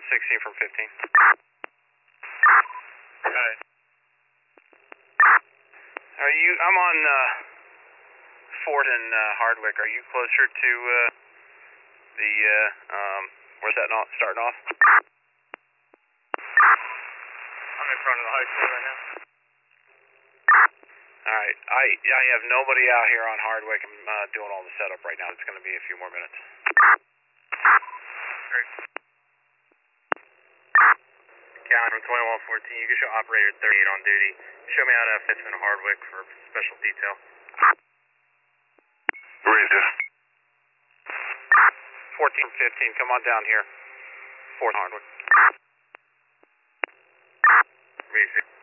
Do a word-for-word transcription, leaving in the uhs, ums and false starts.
sixteen from fifteen. Alright. Are you, I'm on uh, Fort and uh, Hardwick. Are you closer to uh, the, uh, um, where's that not starting off? I'm in front of the high school right now. Alright, I I have nobody out here on Hardwick. I'm uh, doing all the setup right now. It's going to be a few more minutes. Great. County from twenty-one fourteen, you can show operator thirty-eight on duty. Show me out of Fitchman and Hardwick for special detail. Where is this? fourteen fifteen, come on down here. Fort Hardwick. Where is it?